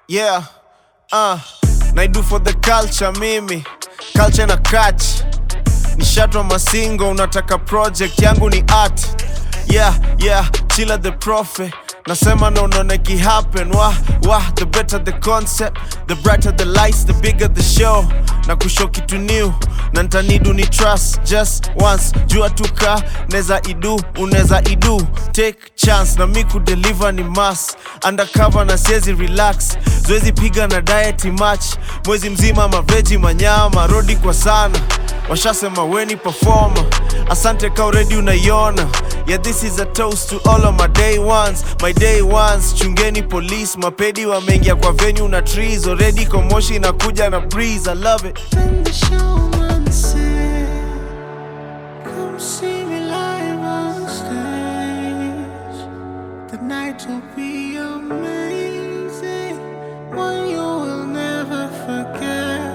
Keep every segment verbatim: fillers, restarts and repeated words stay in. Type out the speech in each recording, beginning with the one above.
Yeah, uh, naidu for the culture mimi. Culture na catch. Nishatwa masingo, unataka project yangu ni art. Yeah, yeah, chilla the prophet. Nasema no no neki happen. Wah, wah, the better the concept, the brighter the lights, the bigger the show. Na kushow kitu new, na ntanidu ni trust just once. Jua tuka, neza idu, uneza idu. Take chance, na miku deliver ni mass. Undercover na siezi relax. Zoezi piga na diet match. Mwezi mzima maveji manyama. Rodi kwa sana, washasema weni performer. Asante ka already unaiona. Yeah, this is a toast to all of my day ones. My day ones, chungeni police. Mapedi wamengia kwa venue na trees. Already komoshi inakuja na breeze. I love it. Then the showman said, come see me live on stage. The night will be amazing, one you will never forget.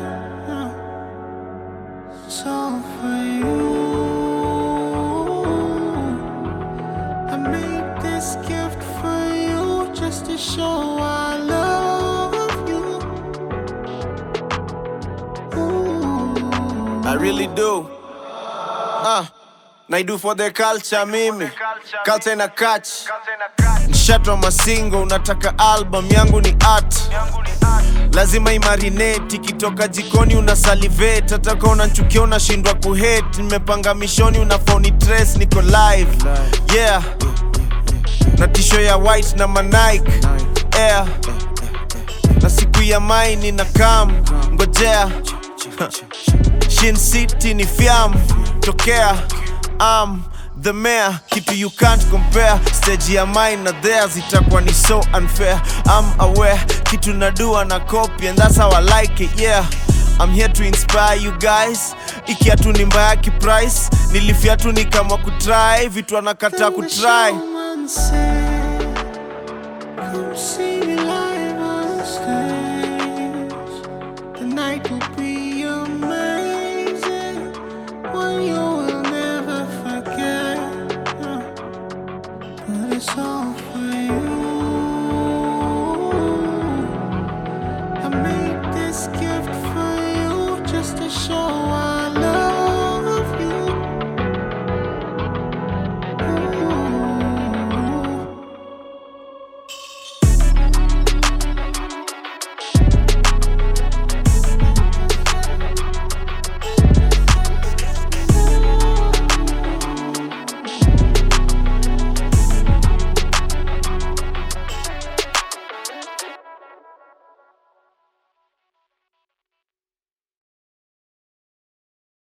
So for you, I made this gift for you, just to show I love you. Ooh. I really do. Uh, naidu for the culture mimi. Culture na catch. Nishatwa masingo, unataka album yangu ni art. Lazima imarinate, ikitoka jikoni unasalivate. Hataka unanchukia unashindwa kuhate. Nimepanga mishoni unafoni trace, niko live. Yeah, na tisho ya white na manike air. Na siku ya maini na kam, ngojea. Shin City ni fiam, tokea. I'm the mayor, kitu you can't compare. Stage ya mine na theirs itakuwa ni so unfair. I'm aware, kitu nadua na copy, and that's how I like it, yeah. I'm here to inspire you guys. Ikiatu ni mbaya kiprice, nilifiatu ni kama kutry. Vitu anakata kutry. Said, come see me live on stage.